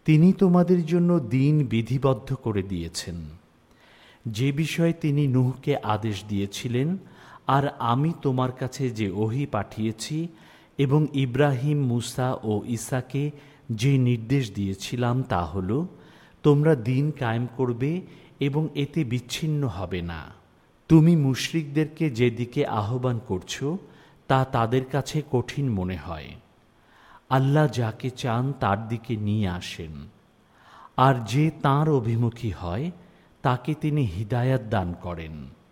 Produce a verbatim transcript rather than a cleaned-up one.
তিনি তোমাদের জন্য দিন বিধিবদ্ধ করে দিয়েছেন, যে বিষয়ে তিনি নূহকে আদেশ দিয়েছিলেন, আর আমি তোমার কাছে যে ওহী পাঠিয়েছি এবং ইব্রাহিম, মুসা ও ঈসাকে যে নির্দেশ দিয়েছিলাম তা হল, তোমরা দিন কায়েম করবে এবং এতে বিচ্ছিন্ন হবে না। তুমি মুশরিকদেরকে যেদিকে আহ্বান করছ তা তাদের কাছে কঠিন মনে হয়। আল্লাহ যাকে চান তার দিকে নিয়ে আসেন, আর যে তাঁর অভিমুখী হয় তাকে তিনি হিদায়াত দান করেন।